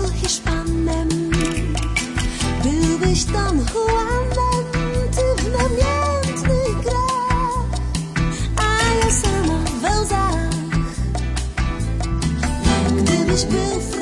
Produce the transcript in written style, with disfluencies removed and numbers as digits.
Hiszpanem. Byłbyś Don Juanem, ty w namiętnych grach, a ja sama we łzach. Gdybyś był